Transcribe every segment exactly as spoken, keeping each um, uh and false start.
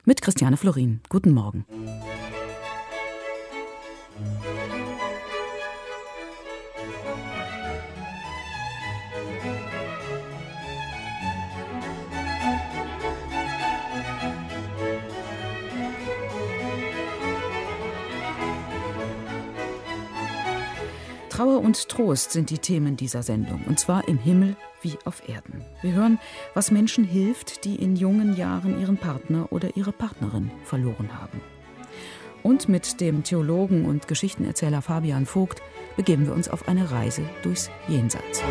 mit Christiane Florin. Guten Morgen. Trauer und Trost sind die Themen dieser Sendung, und zwar im Himmel wie auf Erden. Wir hören, was Menschen hilft, die in jungen Jahren ihren Partner oder ihre Partnerin verloren haben. Und mit dem Theologen und Geschichtenerzähler Fabian Vogt begeben wir uns auf eine Reise durchs Jenseits.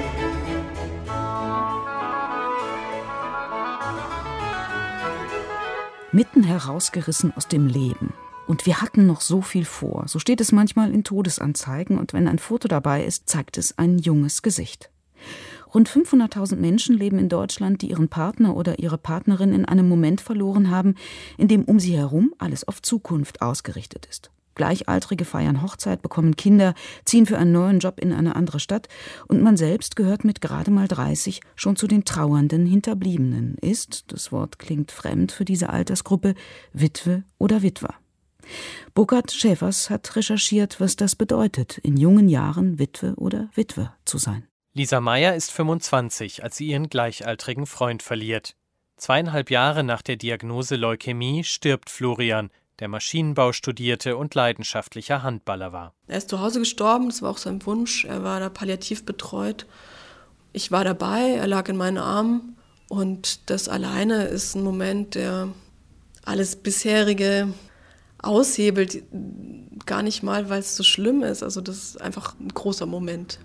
Mitten herausgerissen aus dem Leben. Und wir hatten noch so viel vor. So steht es manchmal in Todesanzeigen. Und wenn ein Foto dabei ist, zeigt es ein junges Gesicht. Rund fünfhunderttausend Menschen leben in Deutschland, die ihren Partner oder ihre Partnerin in einem Moment verloren haben, in dem um sie herum alles auf Zukunft ausgerichtet ist. Gleichaltrige feiern Hochzeit, bekommen Kinder, ziehen für einen neuen Job in eine andere Stadt. Und man selbst gehört mit gerade mal dreißig schon zu den trauernden Hinterbliebenen. Ist, das Wort klingt fremd für diese Altersgruppe, Witwe oder Witwer. Burkhard Schäfers hat recherchiert, was das bedeutet, in jungen Jahren Witwe oder Witwer zu sein. Lisa Meyer ist fünfundzwanzig, als sie ihren gleichaltrigen Freund verliert. Zweieinhalb Jahre nach der Diagnose Leukämie stirbt Florian, der Maschinenbau studierte und leidenschaftlicher Handballer war. Er ist zu Hause gestorben, das war auch sein Wunsch. Er war da palliativ betreut. Ich war dabei, er lag in meinen Armen. Und das alleine ist ein Moment, der alles bisherige aushebelt, gar nicht mal, weil es so schlimm ist. Also das ist einfach ein großer Moment.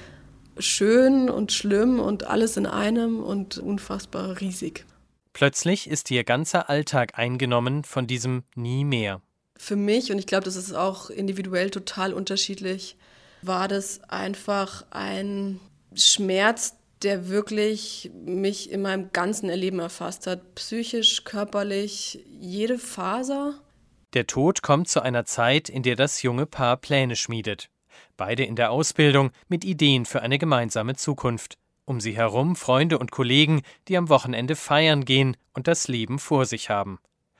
Schön und schlimm und alles in einem und unfassbar riesig. Plötzlich ist ihr ganzer Alltag eingenommen von diesem Nie mehr. Für mich, und ich glaube, das ist auch individuell total unterschiedlich, war das einfach ein Schmerz, der wirklich mich in meinem ganzen Erleben erfasst hat. Psychisch, körperlich, jede Faser. Der Tod kommt zu einer Zeit, in der das junge Paar Pläne schmiedet. Beide in der Ausbildung mit Ideen für eine gemeinsame Zukunft. Um sie herum Freunde und Kollegen, die am Wochenende feiern gehen und das Leben vor sich haben.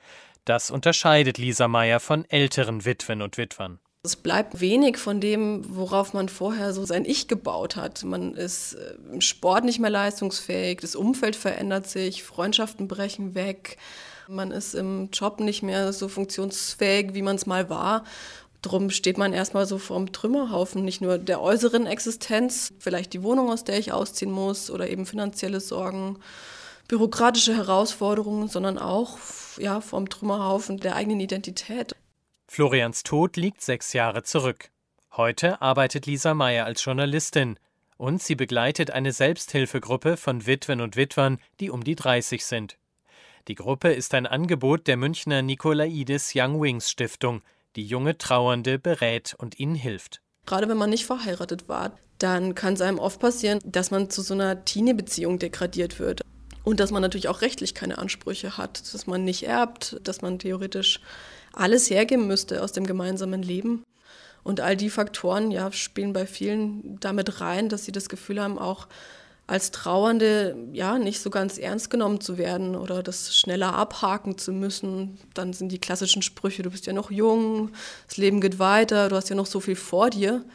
Das unterscheidet Lisa Meyer von älteren Witwen und Witwern. Es bleibt wenig von dem, worauf man vorher so sein Ich gebaut hat. Man ist im Sport nicht mehr leistungsfähig, das Umfeld verändert sich, Freundschaften brechen weg. Man ist im Job nicht mehr so funktionsfähig, wie man es mal war. Drum steht man erstmal so vorm Trümmerhaufen, nicht nur der äußeren Existenz, vielleicht die Wohnung, aus der ich ausziehen muss oder eben finanzielle Sorgen, bürokratische Herausforderungen, sondern auch ja, vorm Trümmerhaufen der eigenen Identität. Florians Tod liegt sechs Jahre zurück. Heute arbeitet Lisa Meyer als Journalistin und sie begleitet eine Selbsthilfegruppe von Witwen und Witwern, die um die dreißig sind. Die Gruppe ist ein Angebot der Münchner Nikolaides Young Wings Stiftung, die junge Trauernde berät und ihnen hilft. Gerade wenn man nicht verheiratet war, dann kann es einem oft passieren, dass man zu so einer Teenie-Beziehung degradiert wird. Und dass man natürlich auch rechtlich keine Ansprüche hat, dass man nicht erbt, dass man theoretisch alles hergeben müsste aus dem gemeinsamen Leben. Und all die Faktoren ja, spielen bei vielen damit rein, dass sie das Gefühl haben, auch als Trauernde ja nicht so ganz ernst genommen zu werden oder das schneller abhaken zu müssen. Dann sind die klassischen Sprüche, du bist ja noch jung, das Leben geht weiter, du hast ja noch so viel vor dir,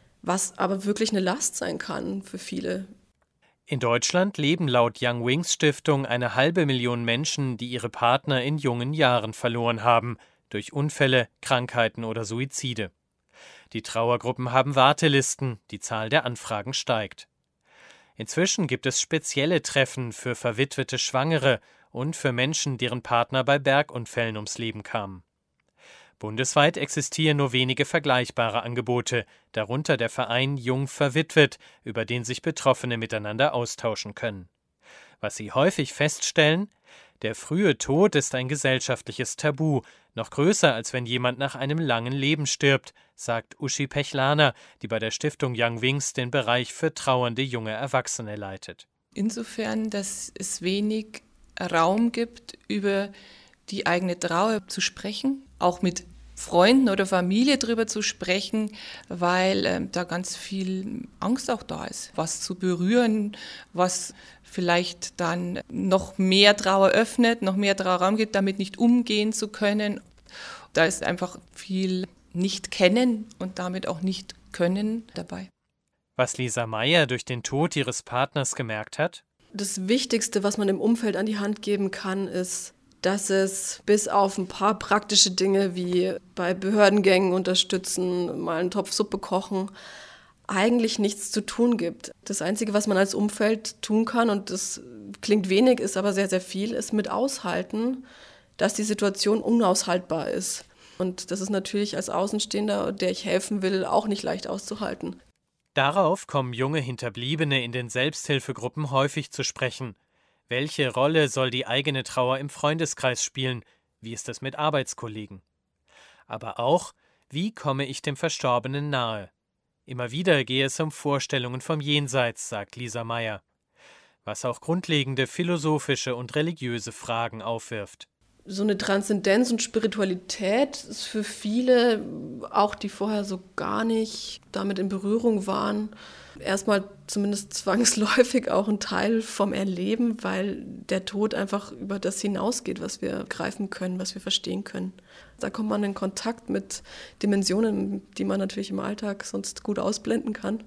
was aber wirklich eine Last sein kann für viele. In Deutschland leben laut Young Wings Stiftung eine halbe Million Menschen, die ihre Partner in jungen Jahren verloren haben, durch Unfälle, Krankheiten oder Suizide. Die Trauergruppen haben Wartelisten, die Zahl der Anfragen steigt. Inzwischen gibt es spezielle Treffen für verwitwete Schwangere und für Menschen, deren Partner bei Bergunfällen ums Leben kamen. Bundesweit existieren nur wenige vergleichbare Angebote, darunter der Verein Jung verwitwet, über den sich Betroffene miteinander austauschen können. Was sie häufig feststellen: Der frühe Tod ist ein gesellschaftliches Tabu, noch größer, als wenn jemand nach einem langen Leben stirbt, sagt Uschi Pechlaner, die bei der Stiftung Young Wings den Bereich für trauernde junge Erwachsene leitet. Insofern, dass es wenig Raum gibt, über die eigene Trauer zu sprechen, auch mit Freunden oder Familie drüber zu sprechen, weil äh, da ganz viel Angst auch da ist, was zu berühren, was vielleicht dann noch mehr Trauer öffnet, noch mehr Trauerraum gibt, damit nicht umgehen zu können. Da ist einfach viel nicht kennen und damit auch nicht können dabei. Was Lisa Meyer durch den Tod ihres Partners gemerkt hat? Das Wichtigste, was man im Umfeld an die Hand geben kann, ist, dass es bis auf ein paar praktische Dinge wie bei Behördengängen unterstützen, mal einen Topf Suppe kochen, eigentlich nichts zu tun gibt. Das Einzige, was man als Umfeld tun kann, und das klingt wenig, ist aber sehr, sehr viel, ist mit aushalten, dass die Situation unaushaltbar ist. Und das ist natürlich als Außenstehender, der ich helfen will, auch nicht leicht auszuhalten. Darauf kommen junge Hinterbliebene in den Selbsthilfegruppen häufig zu sprechen. Welche Rolle soll die eigene Trauer im Freundeskreis spielen? Wie ist es mit Arbeitskollegen? Aber auch, wie komme ich dem Verstorbenen nahe? Immer wieder gehe es um Vorstellungen vom Jenseits, sagt Lisa Meyer, was auch grundlegende philosophische und religiöse Fragen aufwirft. So eine Transzendenz und Spiritualität ist für viele, auch die vorher so gar nicht damit in Berührung waren, erstmal zumindest zwangsläufig auch ein Teil vom Erleben, weil der Tod einfach über das hinausgeht, was wir greifen können, was wir verstehen können. Da kommt man in Kontakt mit Dimensionen, die man natürlich im Alltag sonst gut ausblenden kann.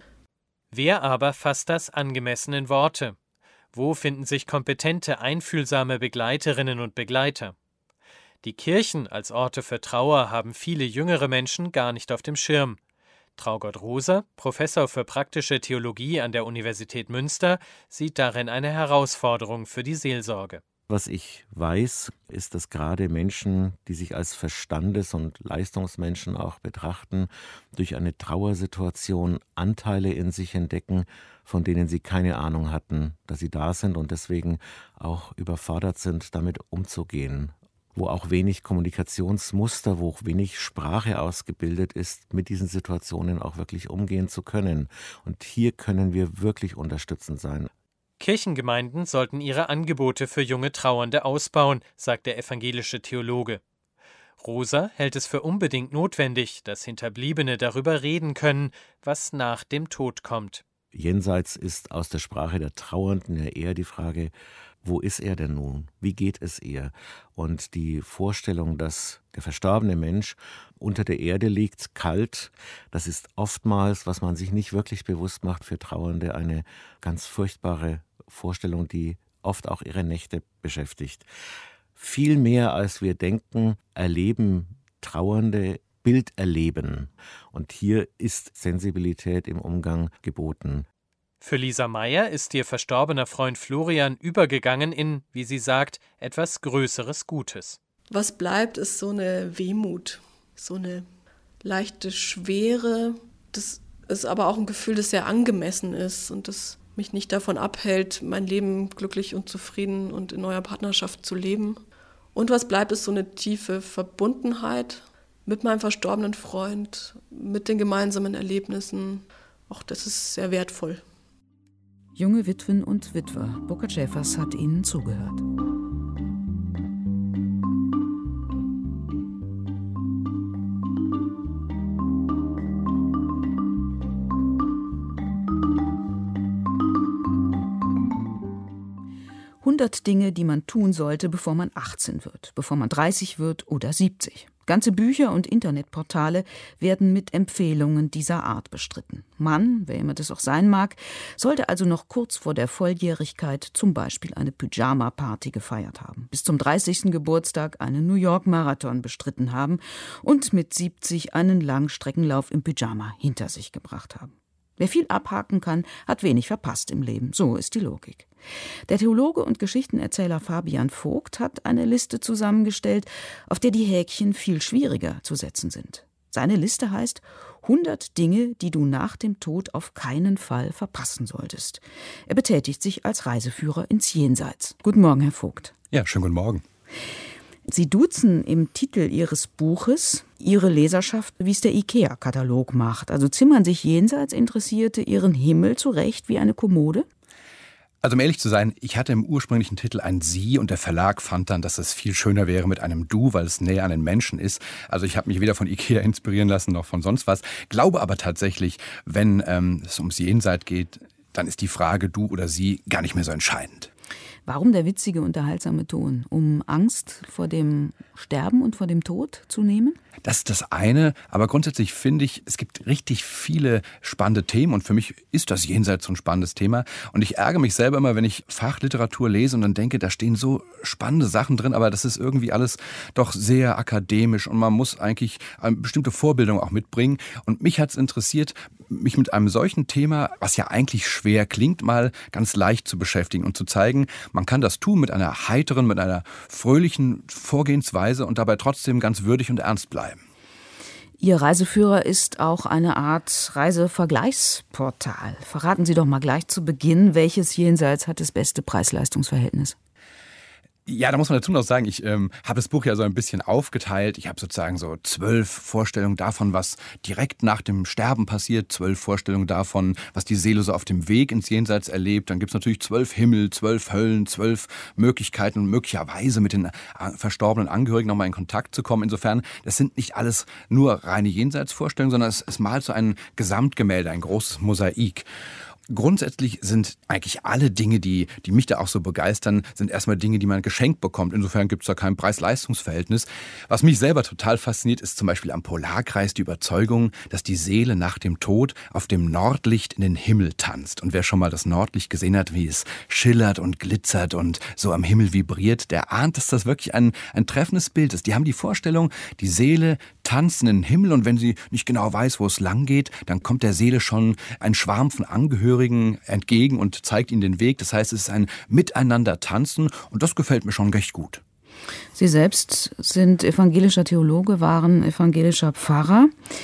Wer aber fasst das angemessen in Worte? Wo finden sich kompetente, einfühlsame Begleiterinnen und Begleiter? Die Kirchen als Orte für Trauer haben viele jüngere Menschen gar nicht auf dem Schirm. Traugott Roser, Professor für praktische Theologie an der Universität Münster, sieht darin eine Herausforderung für die Seelsorge. Was ich weiß, ist, dass gerade Menschen, die sich als Verstandes- und Leistungsmenschen auch betrachten, durch eine Trauersituation Anteile in sich entdecken, von denen sie keine Ahnung hatten, dass sie da sind und deswegen auch überfordert sind, damit umzugehen. Wo auch wenig Kommunikationsmuster, wo auch wenig Sprache ausgebildet ist, mit diesen Situationen auch wirklich umgehen zu können. Und hier können wir wirklich unterstützend sein. Kirchengemeinden sollten ihre Angebote für junge Trauernde ausbauen, sagt der evangelische Theologe. Roser hält es für unbedingt notwendig, dass Hinterbliebene darüber reden können, was nach dem Tod kommt. Jenseits ist aus der Sprache der Trauernden ja eher die Frage, wo ist er denn nun? Wie geht es ihr? Und die Vorstellung, dass der verstorbene Mensch unter der Erde liegt, kalt, das ist oftmals, was man sich nicht wirklich bewusst macht, für Trauernde eine ganz furchtbare Vorstellung, die oft auch ihre Nächte beschäftigt. Viel mehr als wir denken, erleben Trauernde Bild erleben. Und hier ist Sensibilität im Umgang geboten. Für Lisa Meyer ist ihr verstorbener Freund Florian übergegangen in, wie sie sagt, etwas Größeres Gutes. Was bleibt, ist so eine Wehmut, so eine leichte Schwere. Das ist aber auch ein Gefühl, das sehr angemessen ist und das mich nicht davon abhält, mein Leben glücklich und zufrieden und in neuer Partnerschaft zu leben. Und was bleibt, ist so eine tiefe Verbundenheit mit meinem verstorbenen Freund, mit den gemeinsamen Erlebnissen. Auch das ist sehr wertvoll. Junge Witwen und Witwer, Burkhard Schäfers hat ihnen zugehört. hundert Dinge, die man tun sollte, bevor man achtzehn wird, bevor man dreißig wird oder siebzig. Ganze Bücher und Internetportale werden mit Empfehlungen dieser Art bestritten. Man, wer immer das auch sein mag, sollte also noch kurz vor der Volljährigkeit zum Beispiel eine Pyjama-Party gefeiert haben, bis zum dreißigsten Geburtstag einen New York-Marathon bestritten haben und mit siebzig einen Langstreckenlauf im Pyjama hinter sich gebracht haben. Wer viel abhaken kann, hat wenig verpasst im Leben. So ist die Logik. Der Theologe und Geschichtenerzähler Fabian Vogt hat eine Liste zusammengestellt, auf der die Häkchen viel schwieriger zu setzen sind. Seine Liste heißt hundert Dinge, die du nach dem Tod auf keinen Fall verpassen solltest. Er betätigt sich als Reiseführer ins Jenseits. Guten Morgen, Herr Vogt. Ja, schönen guten Morgen. Sie duzen im Titel Ihres Buches Ihre Leserschaft, wie es der IKEA-Katalog macht. Also zimmern sich jenseits Interessierte ihren Himmel zurecht wie eine Kommode? Also um ehrlich zu sein, ich hatte im ursprünglichen Titel ein Sie und der Verlag fand dann, dass es viel schöner wäre mit einem Du, weil es näher an den Menschen ist. Also ich habe mich weder von Ikea inspirieren lassen noch von sonst was. Glaube aber tatsächlich, wenn ähm, es ums Jenseits geht, dann ist die Frage Du oder Sie gar nicht mehr so entscheidend. Warum der witzige, unterhaltsame Ton? Um Angst vor dem Sterben und vor dem Tod zu nehmen? Das ist das eine, aber grundsätzlich finde ich, es gibt richtig viele spannende Themen und für mich ist das Jenseits so ein spannendes Thema. Und ich ärgere mich selber immer, wenn ich Fachliteratur lese und dann denke, da stehen so spannende Sachen drin, aber das ist irgendwie alles doch sehr akademisch und man muss eigentlich eine bestimmte Vorbildung auch mitbringen. Und mich hat es interessiert, mich mit einem solchen Thema, was ja eigentlich schwer klingt, mal ganz leicht zu beschäftigen und zu zeigen, man kann das tun mit einer heiteren, mit einer fröhlichen Vorgehensweise und dabei trotzdem ganz würdig und ernst bleiben. Ihr Reiseführer ist auch eine Art Reisevergleichsportal. Verraten Sie doch mal gleich zu Beginn, welches Jenseits hat das beste Preis-Leistungs-Verhältnis? Ja, da muss man dazu noch sagen, ich ähm, habe das Buch ja so ein bisschen aufgeteilt. Ich habe sozusagen so zwölf Vorstellungen davon, was direkt nach dem Sterben passiert, zwölf Vorstellungen davon, was die Seele so auf dem Weg ins Jenseits erlebt. Dann gibt es natürlich zwölf Himmel, zwölf Höllen, zwölf Möglichkeiten, möglicherweise mit den verstorbenen Angehörigen nochmal in Kontakt zu kommen. Insofern, das sind nicht alles nur reine Jenseitsvorstellungen, sondern es, es malt so ein Gesamtgemälde, ein großes Mosaik. Grundsätzlich sind eigentlich alle Dinge, die, die mich da auch so begeistern, sind erstmal Dinge, die man geschenkt bekommt. Insofern gibt es da kein Preis-Leistungs-Verhältnis. Was mich selber total fasziniert, ist zum Beispiel am Polarkreis die Überzeugung, dass die Seele nach dem Tod auf dem Nordlicht in den Himmel tanzt. Und wer schon mal das Nordlicht gesehen hat, wie es schillert und glitzert und so am Himmel vibriert, der ahnt, dass das wirklich ein, ein treffendes Bild ist. Die haben die Vorstellung, die Seele tanzt in den Himmel und wenn sie nicht genau weiß, wo es lang geht, dann kommt der Seele schon ein Schwarm von Angehörigen entgegen und zeigt ihnen den Weg. Das heißt, es ist ein Miteinander tanzen und das gefällt mir schon recht gut. Sie selbst sind evangelischer Theologe, waren evangelischer Pfarrer.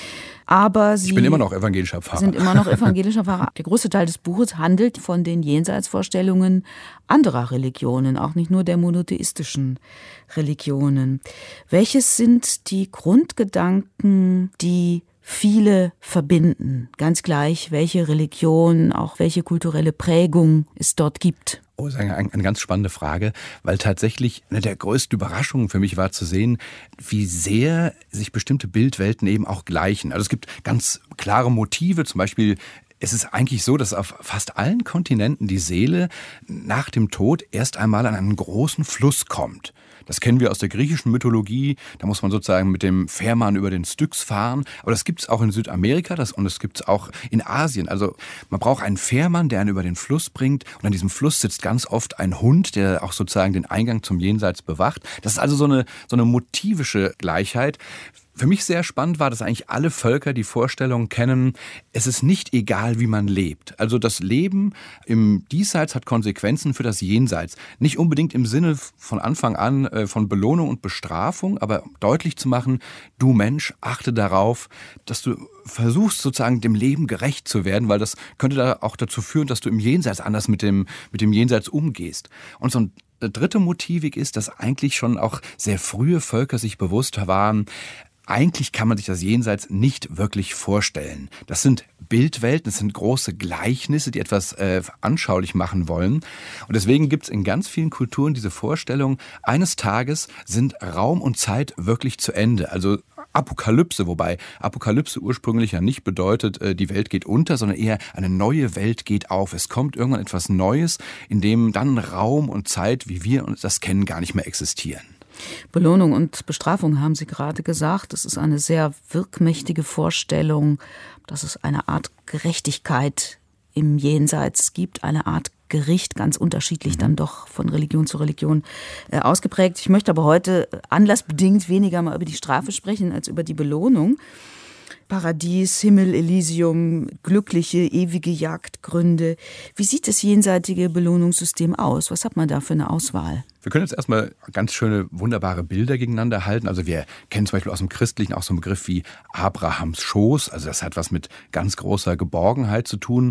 Aber Sie ich bin immer noch evangelischer Pfarrer. sind immer noch evangelischer Pfarrer. Der große Teil des Buches handelt von den Jenseitsvorstellungen anderer Religionen, auch nicht nur der monotheistischen Religionen. Welches sind die Grundgedanken, die viele verbinden, ganz gleich, welche Religion, auch welche kulturelle Prägung es dort gibt? Oh, das ist eine, eine ganz spannende Frage, weil tatsächlich eine der größten Überraschungen für mich war zu sehen, wie sehr sich bestimmte Bildwelten eben auch gleichen. Also es gibt ganz klare Motive, zum Beispiel es ist eigentlich so, dass auf fast allen Kontinenten die Seele nach dem Tod erst einmal an einen großen Fluss kommt. Das kennen wir aus der griechischen Mythologie. Da muss man sozusagen mit dem Fährmann über den Styx fahren. Aber das gibt es auch in Südamerika das, und das gibt es auch in Asien. Also man braucht einen Fährmann, der einen über den Fluss bringt. Und an diesem Fluss sitzt ganz oft ein Hund, der auch sozusagen den Eingang zum Jenseits bewacht. Das ist also so eine, so eine motivische Gleichheit. Für mich sehr spannend war, dass eigentlich alle Völker die Vorstellung kennen, es ist nicht egal, wie man lebt. Also das Leben im Diesseits hat Konsequenzen für das Jenseits. Nicht unbedingt im Sinne von Anfang an von Belohnung und Bestrafung, aber deutlich zu machen, du Mensch, achte darauf, dass du versuchst sozusagen dem Leben gerecht zu werden, weil das könnte da auch dazu führen, dass du im Jenseits anders mit dem, mit dem Jenseits umgehst. Und so ein dritte Motivik ist, dass eigentlich schon auch sehr frühe Völker sich bewusst waren, eigentlich kann man sich das Jenseits nicht wirklich vorstellen. Das sind Bildwelten, das sind große Gleichnisse, die etwas äh, anschaulich machen wollen. Und deswegen gibt es in ganz vielen Kulturen diese Vorstellung, eines Tages sind Raum und Zeit wirklich zu Ende. Also Apokalypse, wobei Apokalypse ursprünglich ja nicht bedeutet, äh, die Welt geht unter, sondern eher eine neue Welt geht auf. Es kommt irgendwann etwas Neues, in dem dann Raum und Zeit, wie wir uns das kennen, gar nicht mehr existieren. Belohnung und Bestrafung haben Sie gerade gesagt. Es ist eine sehr wirkmächtige Vorstellung, dass es eine Art Gerechtigkeit im Jenseits gibt, eine Art Gericht, ganz unterschiedlich dann doch von Religion zu Religion äh, ausgeprägt. Ich möchte aber heute anlassbedingt weniger mal über die Strafe sprechen als über die Belohnung. Paradies, Himmel, Elysium, glückliche, ewige Jagdgründe. Wie sieht das jenseitige Belohnungssystem aus? Was hat man da für eine Auswahl? Wir können jetzt erstmal ganz schöne, wunderbare Bilder gegeneinander halten. Also wir kennen zum Beispiel aus dem Christlichen auch so einen Begriff wie Abrahams Schoß. Also das hat was mit ganz großer Geborgenheit zu tun.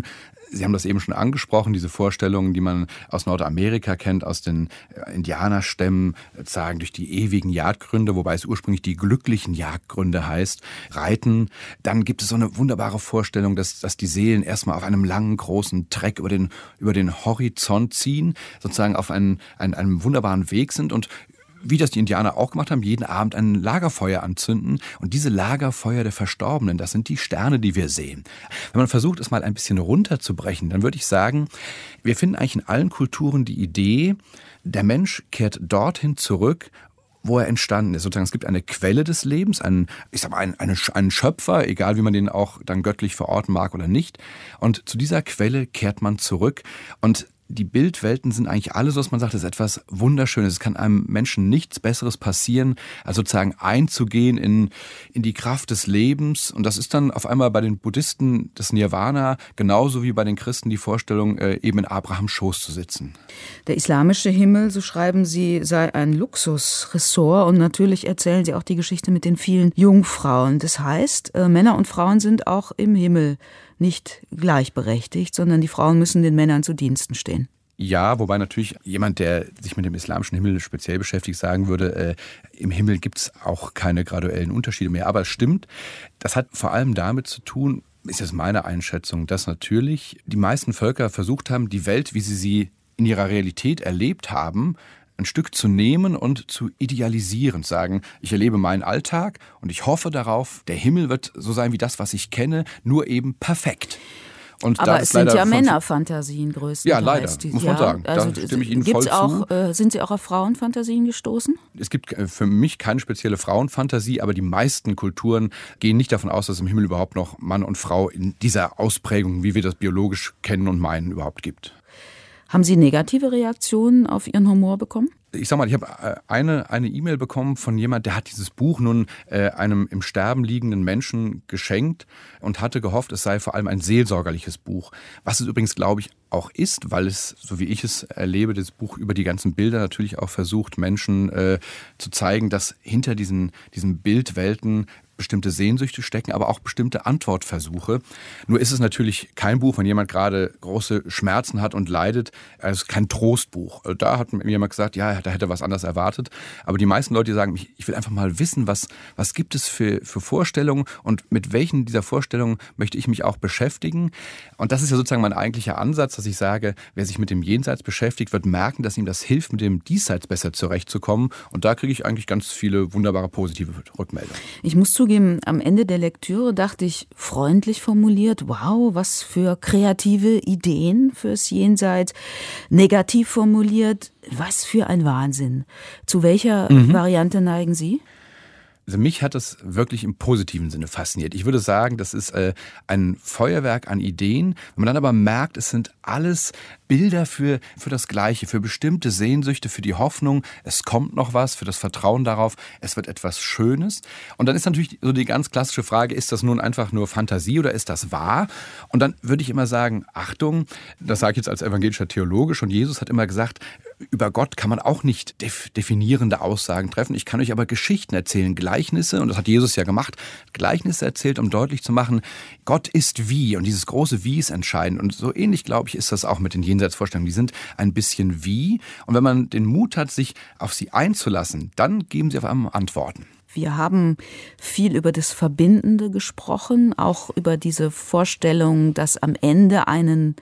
Sie haben das eben schon angesprochen, diese Vorstellungen, die man aus Nordamerika kennt, aus den Indianerstämmen, sagen durch die ewigen Jagdgründe, wobei es ursprünglich die glücklichen Jagdgründe heißt, reiten. Dann gibt es so eine wunderbare Vorstellung, dass, dass die Seelen erstmal auf einem langen, großen Treck über den, über den Horizont ziehen, sozusagen auf einen, einen, einem wunderbaren Weg sind und wie das die Indianer auch gemacht haben, jeden Abend ein Lagerfeuer anzünden. Und diese Lagerfeuer der Verstorbenen, das sind die Sterne, die wir sehen. Wenn man versucht, es mal ein bisschen runterzubrechen, dann würde ich sagen, wir finden eigentlich in allen Kulturen die Idee, der Mensch kehrt dorthin zurück, wo er entstanden ist. Sozusagen, es gibt eine Quelle des Lebens, einen, ich sag mal, einen, einen, einen Schöpfer, egal wie man den auch dann göttlich verorten mag oder nicht. Und zu dieser Quelle kehrt man zurück. Und die Bildwelten sind eigentlich alle so, dass man sagt, das ist etwas Wunderschönes. Es kann einem Menschen nichts Besseres passieren, als sozusagen einzugehen in, in die Kraft des Lebens. Und das ist dann auf einmal bei den Buddhisten das Nirvana, genauso wie bei den Christen die Vorstellung, eben in Abrahams Schoß zu sitzen. Der islamische Himmel, so schreiben Sie, sei ein Luxusressort. Und natürlich erzählen Sie auch die Geschichte mit den vielen Jungfrauen. Das heißt, Männer und Frauen sind auch im Himmel nicht gleichberechtigt, sondern die Frauen müssen den Männern zu Diensten stehen. Ja, wobei natürlich jemand, der sich mit dem islamischen Himmel speziell beschäftigt, sagen würde, äh, im Himmel gibt es auch keine graduellen Unterschiede mehr. Aber es stimmt, das hat vor allem damit zu tun, ist jetzt meine Einschätzung, dass natürlich die meisten Völker versucht haben, die Welt, wie sie sie in ihrer Realität erlebt haben, ein Stück zu nehmen und zu idealisieren, sagen, ich erlebe meinen Alltag und ich hoffe darauf, der Himmel wird so sein wie das, was ich kenne, nur eben perfekt. Und aber es sind ja Männerfantasien größtenteils. Ja, leider, die, muss man ja, sagen. Also da stimme ich Ihnen gibt's voll auch, zu. Äh, sind Sie auch auf Frauenfantasien gestoßen? Es gibt für mich keine spezielle Frauenfantasie, aber die meisten Kulturen gehen nicht davon aus, dass es im Himmel überhaupt noch Mann und Frau in dieser Ausprägung, wie wir das biologisch kennen und meinen, überhaupt gibt. Haben Sie negative Reaktionen auf Ihren Humor bekommen? Ich sag mal, ich habe eine eine E-Mail bekommen von jemand, der hat dieses Buch nun äh, einem im Sterben liegenden Menschen geschenkt und hatte gehofft, es sei vor allem ein seelsorgerliches Buch. Was es übrigens, glaube ich, auch ist, weil es, so wie ich es erlebe, das Buch über die ganzen Bilder natürlich auch versucht, Menschen äh, zu zeigen, dass hinter diesen, diesen Bildwelten bestimmte Sehnsüchte stecken, aber auch bestimmte Antwortversuche. Nur ist es natürlich kein Buch, wenn jemand gerade große Schmerzen hat und leidet. Es ist kein Trostbuch. Da hat mir jemand gesagt, ja, da hätte er was anderes erwartet. Aber die meisten Leute, die sagen, ich will einfach mal wissen, was, was gibt es für, für Vorstellungen und mit welchen dieser Vorstellungen möchte ich mich auch beschäftigen. Und das ist ja sozusagen mein eigentlicher Ansatz, dass ich sage, wer sich mit dem Jenseits beschäftigt, wird merken, dass ihm das hilft, mit dem Diesseits besser zurechtzukommen. Und da kriege ich eigentlich ganz viele wunderbare positive Rückmeldungen. Ich muss zugeben, am Ende der Lektüre dachte ich, freundlich formuliert, wow, was für kreative Ideen fürs Jenseits. Negativ formuliert, was für ein Wahnsinn. Zu welcher mhm. Variante neigen Sie? Also mich hat das wirklich im positiven Sinne fasziniert. Ich würde sagen, das ist äh, ein Feuerwerk an Ideen. Wenn man dann aber merkt, es sind alles Bilder für, für das Gleiche, für bestimmte Sehnsüchte, für die Hoffnung, es kommt noch was, für das Vertrauen darauf, es wird etwas Schönes. Und dann ist natürlich so die ganz klassische Frage, ist das nun einfach nur Fantasie oder ist das wahr? Und dann würde ich immer sagen, Achtung, das sage ich jetzt als evangelischer Theologe, schon Jesus hat immer gesagt, über Gott kann man auch nicht def- definierende Aussagen treffen. Ich kann euch aber Geschichten erzählen, Gleichnisse, und das hat Jesus ja gemacht, Gleichnisse erzählt, um deutlich zu machen, Gott ist wie, und dieses große Wie ist entscheidend. Und so ähnlich, glaube ich, ist das auch mit den Jenseitsvorstellungen. Die sind ein bisschen wie. Und wenn man den Mut hat, sich auf sie einzulassen, dann geben sie auf einmal Antworten. Wir haben viel über das Verbindende gesprochen, auch über diese Vorstellung, dass am Ende einen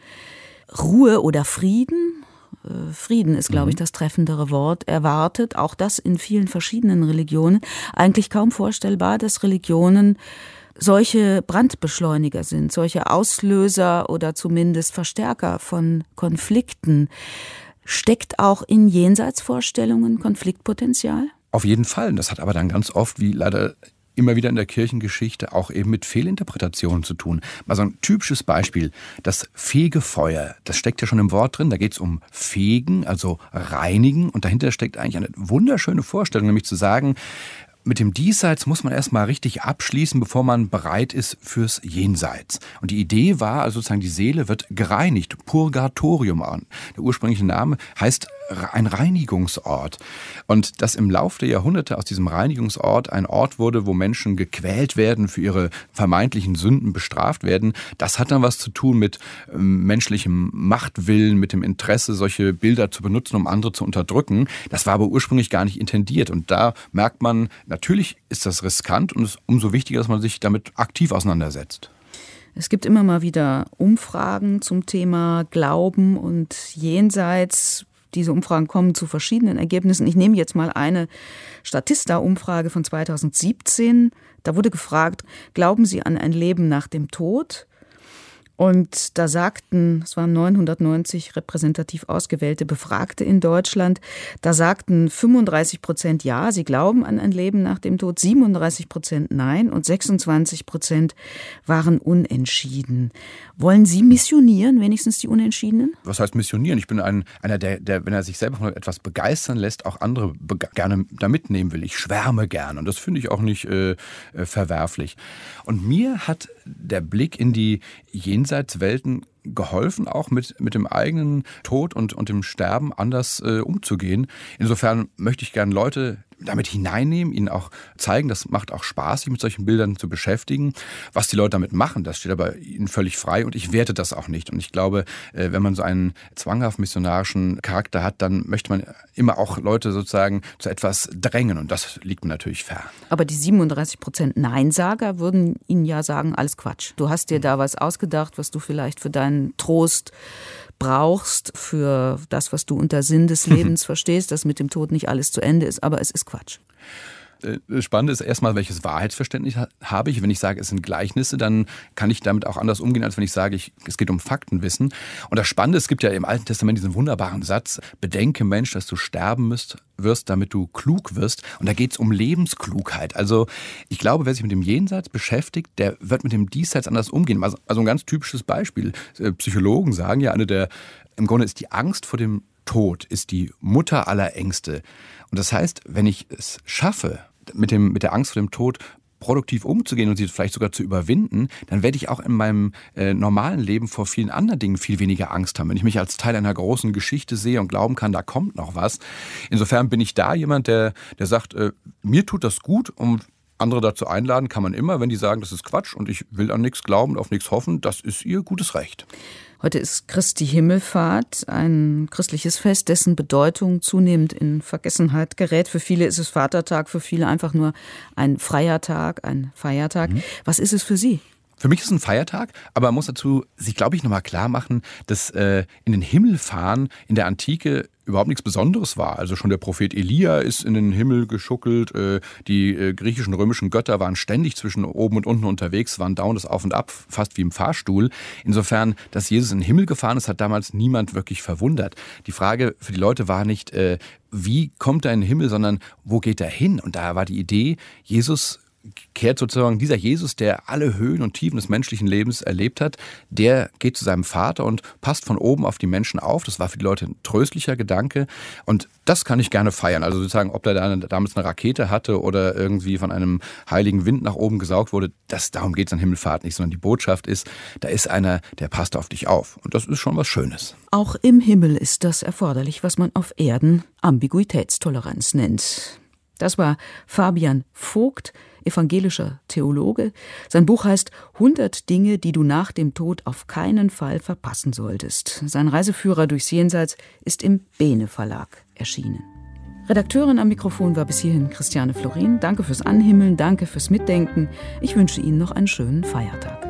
Ruhe oder Frieden, äh, Frieden ist, glaube ich, das treffendere Wort, erwartet. Auch das in vielen verschiedenen Religionen. Eigentlich kaum vorstellbar, dass Religionen solche Brandbeschleuniger sind, solche Auslöser oder zumindest Verstärker von Konflikten. Steckt auch in Jenseitsvorstellungen Konfliktpotenzial? Auf jeden Fall. Das hat aber dann ganz oft, wie leider immer wieder in der Kirchengeschichte, auch eben mit Fehlinterpretationen zu tun. Mal so ein typisches Beispiel, das Fegefeuer, das steckt ja schon im Wort drin, da geht es um Fegen, also reinigen, und dahinter steckt eigentlich eine wunderschöne Vorstellung, nämlich zu sagen, mit dem Diesseits muss man erstmal richtig abschließen, bevor man bereit ist fürs Jenseits. Und die Idee war, also sozusagen die Seele wird gereinigt, Purgatorium an. Der ursprüngliche Name heißt ein Reinigungsort. Und dass im Laufe der Jahrhunderte aus diesem Reinigungsort ein Ort wurde, wo Menschen gequält werden, für ihre vermeintlichen Sünden bestraft werden, das hat dann was zu tun mit ähm, menschlichem Machtwillen, mit dem Interesse, solche Bilder zu benutzen, um andere zu unterdrücken. Das war aber ursprünglich gar nicht intendiert. Und da merkt man, natürlich ist das riskant und es ist umso wichtiger, dass man sich damit aktiv auseinandersetzt. Es gibt immer mal wieder Umfragen zum Thema Glauben und Jenseits. Diese Umfragen kommen zu verschiedenen Ergebnissen. Ich nehme jetzt mal eine Statista-Umfrage von zweitausendsiebzehn. Da wurde gefragt, glauben Sie an ein Leben nach dem Tod? Und da sagten, es waren neunhundertneunzig repräsentativ ausgewählte Befragte in Deutschland, da sagten fünfunddreißig Prozent ja, sie glauben an ein Leben nach dem Tod, siebenunddreißig Prozent nein und sechsundzwanzig Prozent waren unentschieden. Wollen Sie missionieren, wenigstens die Unentschiedenen? Was heißt missionieren? Ich bin ein, einer, der, der, wenn er sich selber von etwas begeistern lässt, auch andere bege- gerne da mitnehmen will. Ich schwärme gern und das finde ich auch nicht äh, verwerflich. Und mir hat der Blick in die Jenseitswelten geholfen, auch mit, mit dem eigenen Tod und, und dem Sterben anders äh, umzugehen. Insofern möchte ich gerne Leute damit hineinnehmen, ihnen auch zeigen, das macht auch Spaß, sich mit solchen Bildern zu beschäftigen. Was die Leute damit machen, das steht aber ihnen völlig frei und ich werte das auch nicht. Und ich glaube, wenn man so einen zwanghaft missionarischen Charakter hat, dann möchte man immer auch Leute sozusagen zu etwas drängen und das liegt mir natürlich fern. Aber die siebenunddreißig Prozent Neinsager würden Ihnen ja sagen, alles Quatsch. Du hast dir da was ausgedacht, was du vielleicht für deinen Trost brauchst, für das, was du unter Sinn des Lebens verstehst, dass mit dem Tod nicht alles zu Ende ist, aber es ist Quatsch. Das Spannende ist erstmal, welches Wahrheitsverständnis habe ich. Wenn ich sage, es sind Gleichnisse, dann kann ich damit auch anders umgehen, als wenn ich sage, ich, es geht um Faktenwissen. Und das Spannende, es gibt ja im Alten Testament diesen wunderbaren Satz, bedenke Mensch, dass du sterben müsst, wirst, damit du klug wirst. Und da geht es um Lebensklugheit. Also ich glaube, wer sich mit dem Jenseits beschäftigt, der wird mit dem Diesseits anders umgehen. Also, also ein ganz typisches Beispiel. Psychologen sagen ja, eine der, im Grunde ist die Angst vor dem Tod ist die Mutter aller Ängste. Und das heißt, wenn ich es schaffe, mit, dem, mit der Angst vor dem Tod produktiv umzugehen und sie vielleicht sogar zu überwinden, dann werde ich auch in meinem äh, normalen Leben vor vielen anderen Dingen viel weniger Angst haben. Wenn ich mich als Teil einer großen Geschichte sehe und glauben kann, da kommt noch was. Insofern bin ich da jemand, der, der sagt, äh, mir tut das gut und andere dazu einladen kann man immer, wenn die sagen, das ist Quatsch und ich will an nichts glauben, auf nichts hoffen, das ist ihr gutes Recht. Heute ist Christi Himmelfahrt, ein christliches Fest, dessen Bedeutung zunehmend in Vergessenheit gerät. Für viele ist es Vatertag, für viele einfach nur ein freier Tag, ein Feiertag. Mhm. Was ist es für Sie? Für mich ist es ein Feiertag, aber man muss dazu sich, glaube ich, nochmal klar machen, dass äh, in den Himmel fahren in der Antike überhaupt nichts Besonderes war. Also schon der Prophet Elia ist in den Himmel geschuckelt, äh, die äh, griechischen, römischen Götter waren ständig zwischen oben und unten unterwegs, waren dauerndes Auf und Ab, fast wie im Fahrstuhl. Insofern, dass Jesus in den Himmel gefahren ist, hat damals niemand wirklich verwundert. Die Frage für die Leute war nicht, äh, wie kommt er in den Himmel, sondern wo geht er hin? Und da war die Idee, Jesus kehrt sozusagen, dieser Jesus, der alle Höhen und Tiefen des menschlichen Lebens erlebt hat, der geht zu seinem Vater und passt von oben auf die Menschen auf. Das war für die Leute ein tröstlicher Gedanke und das kann ich gerne feiern. Also sozusagen, ob der da damals eine Rakete hatte oder irgendwie von einem heiligen Wind nach oben gesaugt wurde, das, darum geht es an Himmelfahrt nicht, sondern die Botschaft ist, da ist einer, der passt auf dich auf und das ist schon was Schönes. Auch im Himmel ist das erforderlich, was man auf Erden Ambiguitätstoleranz nennt. Das war Fabian Vogt, evangelischer Theologe. Sein Buch heißt hundert Dinge, die du nach dem Tod auf keinen Fall verpassen solltest. Sein Reiseführer durchs Jenseits ist im Bene Verlag erschienen. Redakteurin am Mikrofon war bis hierhin Christiane Florin. Danke fürs Anhimmeln, danke fürs Mitdenken. Ich wünsche Ihnen noch einen schönen Feiertag.